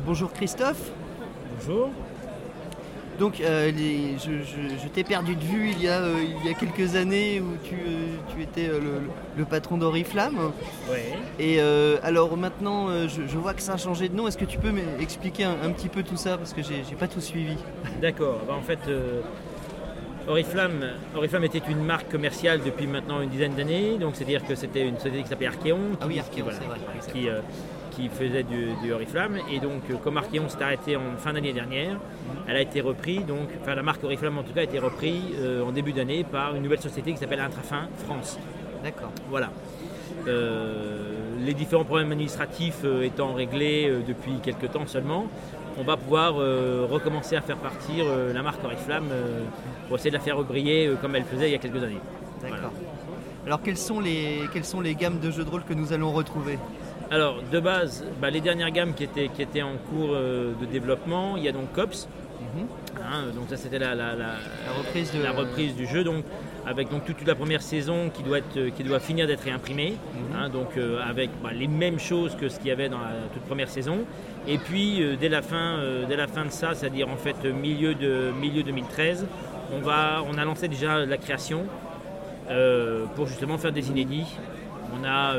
Bonjour Christophe. Bonjour. Donc je t'ai perdu de vue il y a quelques années où tu étais le patron d'Oriflamme. Oui. Et alors maintenant je vois que ça a changé de nom. Est-ce que tu peux m'expliquer un petit peu tout ça parce que j'ai pas tout suivi. D'accord. En fait, Oriflamme était une marque commerciale depuis maintenant une dizaine d'années. Donc c'est-à-dire que c'était une société qui s'appelait Archeon. Archeon, c'est vrai. Qui faisait du Oriflamme. Et donc comme Archeon s'est arrêté en fin d'année dernière, elle a été reprise, la marque Oriflamme en tout cas a été reprise en début d'année par une nouvelle société qui s'appelle Intrafin France. D'accord. Voilà. Les différents problèmes administratifs étant réglés depuis quelques temps seulement, on va pouvoir recommencer à faire partir la marque Oriflamme pour essayer de la faire briller comme elle faisait il y a quelques années. D'accord. Voilà. Alors quelles sont les gammes de jeux de rôle que nous allons retrouver ? Alors de base, les dernières gammes qui étaient en cours de développement, il y a donc Cops. Donc ça c'était la reprise du jeu, donc avec donc toute la première saison qui doit finir d'être réimprimée, avec les mêmes choses que ce qu'il y avait dans la toute première saison. Et puis dès la fin de ça, c'est-à-dire en fait milieu 2013, on a lancé déjà la création pour justement faire des inédits. On a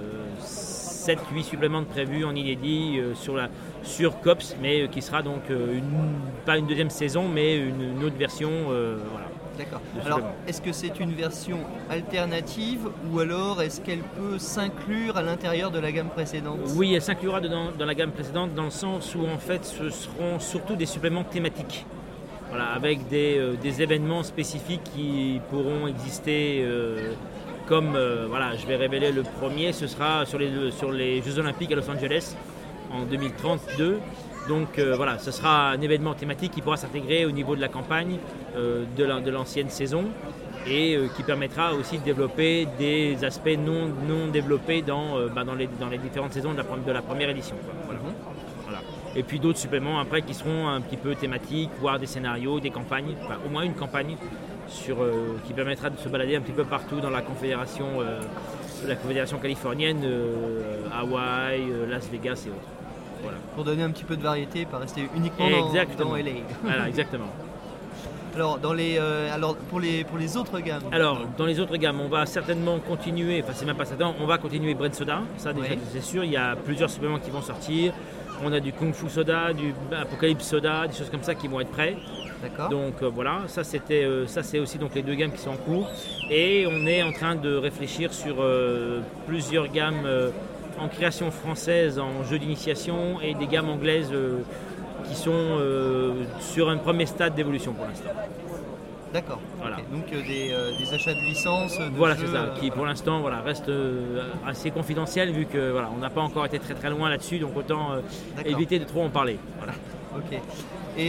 7-8 suppléments de prévus en inédit sur Cops, mais qui sera donc pas une deuxième saison, mais une autre version. Voilà. D'accord. Alors, est-ce que c'est une version alternative ou alors est-ce qu'elle peut s'inclure à l'intérieur de la gamme précédente ? Oui, elle s'inclura dans la gamme précédente dans le sens où en fait ce seront surtout des suppléments thématiques. Voilà, avec des événements spécifiques qui pourront exister. Comme je vais révéler le premier, ce sera sur les Jeux Olympiques à Los Angeles en 2032. Donc ce sera un événement thématique qui pourra s'intégrer au niveau de la campagne de l'ancienne saison et qui permettra aussi de développer des aspects non développés dans les différentes saisons de la première édition. Voilà. Voilà. Et puis d'autres suppléments après qui seront un petit peu thématiques, voire des scénarios, des campagnes, au moins une campagne qui permettra de se balader un petit peu partout dans la confédération californienne, Hawaï, Las Vegas et autres. Voilà. Pour donner un petit peu de variété, pas rester uniquement dans LA. Voilà, exactement. Alors, pour les autres gammes. Alors, dans les autres gammes, on va certainement continuer, c'est même pas certain, on va continuer Bread Soda, ça déjà c'est sûr, il y a plusieurs suppléments qui vont sortir. On a du Kung Fu Soda, du Apocalypse Soda, des choses comme ça qui vont être prêts. D'accord. Donc ça c'est aussi donc les deux gammes qui sont en cours. Et on est en train de réfléchir sur plusieurs gammes en création française, en jeu d'initiation et des gammes anglaises qui sont sur un premier stade d'évolution pour l'instant. D'accord. Voilà. Okay. Donc des achats de licences. Voilà, c'est ça, qui pour l'instant restent assez confidentiels vu que on n'a pas encore été très très loin là-dessus, donc autant éviter de trop en parler. Voilà. Ok. Et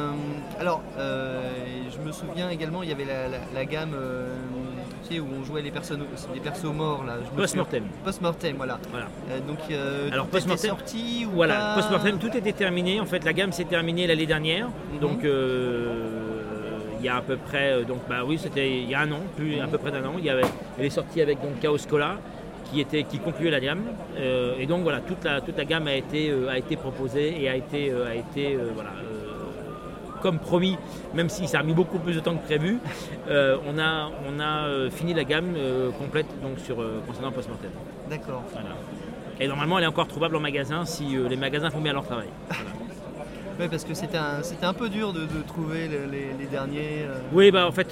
je me souviens également, il y avait la gamme où on jouait les persos morts là. Post-mortem. Post-mortem, voilà. Alors Post-mortem sorti ou voilà, pas... Post-mortem, tout était terminé. En fait, la gamme s'est terminée l'année dernière. Donc il y a à peu près, c'était il y a un an, à peu près d'un an. Elle est sortie avec donc Chaos Cola, qui concluait la gamme. Et donc voilà, toute la gamme a été proposée et a été comme promis, même si ça a mis beaucoup plus de temps que prévu, on a fini la gamme complète donc concernant Post-mortem. D'accord. Voilà. Et normalement, elle est encore trouvable en magasin si les magasins font bien leur travail. Voilà. Oui, parce que c'était un peu dur de trouver les derniers. Oui, en fait,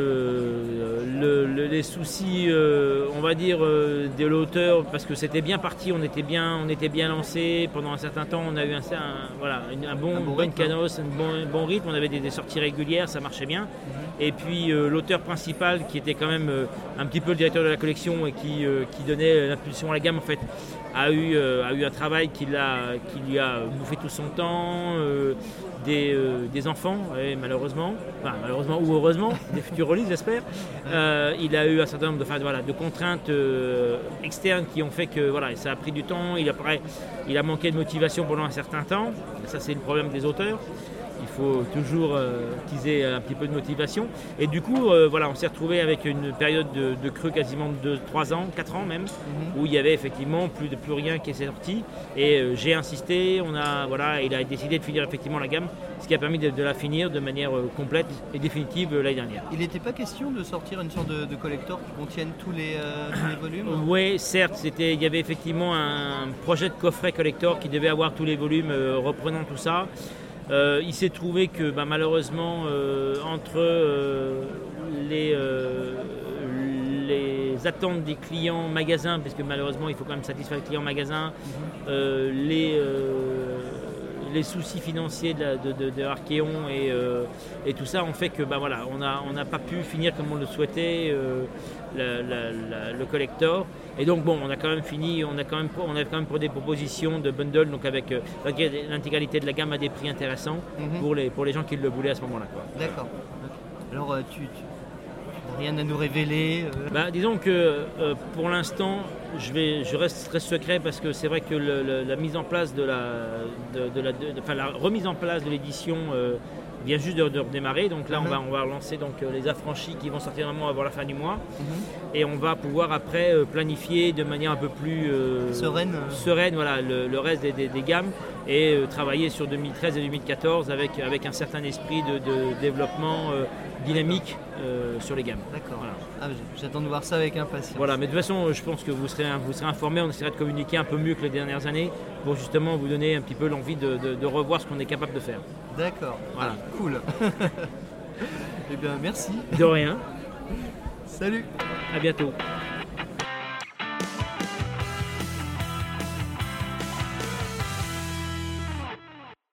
les soucis, on va dire, de l'auteur, parce que c'était bien parti, on était bien lancé pendant un certain temps, on a eu un bon cadence, un bon rythme, on avait des sorties régulières, ça marchait bien. Et puis l'auteur principal, qui était quand même un petit peu le directeur de la collection et qui donnait l'impulsion à la gamme, en fait, a eu un travail qui lui a bouffé tout son temps, des enfants, malheureusement ou heureusement, des futurs releases j'espère. Il a eu un certain nombre de contraintes externes qui ont fait que ça a pris du temps, il a manqué de motivation pendant un certain temps. Ça c'est le problème des auteurs. faut toujours qu'ils aient un petit peu de motivation. Et du coup, voilà, on s'est retrouvé avec une période de creux quasiment de 3 ans, 4 ans même, où il y avait effectivement plus rien qui est sorti. Et j'ai insisté, il a décidé de finir effectivement la gamme, ce qui a permis de la finir de manière complète et définitive l'année dernière. Il n'était pas question de sortir une sorte de collector qui contienne tous les volumes? Oui, certes, il y avait effectivement un projet de coffret collector qui devait avoir tous les volumes reprenant tout ça. Il s'est trouvé que malheureusement, entre les attentes des clients magasins, parce que malheureusement il faut quand même satisfaire les clients magasins, les soucis financiers de Archeon et tout ça ont fait que on n'a pas pu finir comme on le souhaitait le collector. Et donc on a quand même fini, on a quand même pour des propositions de bundle, donc avec l'intégralité de la gamme à des prix intéressants pour les gens qui le voulaient à ce moment-là. D'accord. Alors tu n'as rien à nous révéler Disons que pour l'instant je reste très secret parce que c'est vrai que la mise en place la remise en place de l'édition vient juste de redémarrer. Donc là, on va lancer les affranchis qui vont sortir normalement avant la fin du mois. Et on va pouvoir après planifier de manière un peu plus sereine le reste des gammes et travailler sur 2013 et 2014 avec un certain esprit de développement dynamique sur les gammes. D'accord. Voilà. J'attends de voir ça avec impatience. Voilà, mais de toute façon, je pense que vous serez informés. On essaiera de communiquer un peu mieux que les dernières années pour justement vous donner un petit peu l'envie de revoir ce qu'on est capable de faire. D'accord. Voilà. Cool. Eh bien, merci. De rien. Salut. À bientôt.